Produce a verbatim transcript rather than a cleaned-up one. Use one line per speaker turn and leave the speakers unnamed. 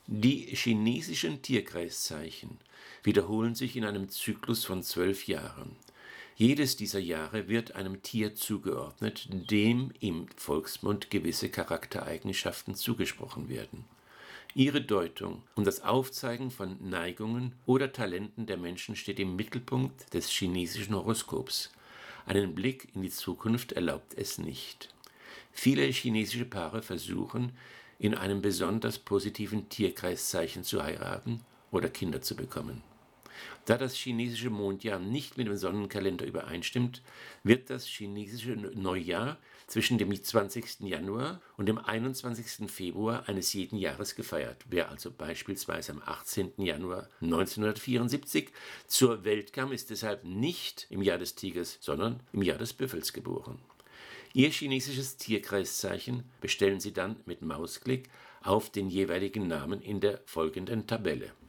Die chinesischen Tierkreiszeichen wiederholen sich in einem Zyklus von zwölf Jahren. Jedes dieser Jahre wird einem Tier zugeordnet, dem im Volksmund gewisse Charaktereigenschaften zugesprochen werden. Ihre Deutung und das Aufzeigen von Neigungen oder Talenten der Menschen steht im Mittelpunkt des chinesischen Horoskops. Einen Blick in die Zukunft erlaubt es nicht. Viele chinesische Paare versuchen, in einem besonders positiven Tierkreiszeichen zu heiraten oder Kinder zu bekommen. Da das chinesische Mondjahr nicht mit dem Sonnenkalender übereinstimmt, wird das chinesische Neujahr zwischen dem zwanzigsten Januar und dem einundzwanzigsten Februar eines jeden Jahres gefeiert. Wer also beispielsweise am achtzehnten Januar neunzehnhundertvierundsiebzig zur Welt kam, ist deshalb nicht im Jahr des Tigers, sondern im Jahr des Büffels geboren. Ihr chinesisches Tierkreiszeichen bestellen Sie dann mit Mausklick auf den jeweiligen Namen in der folgenden Tabelle.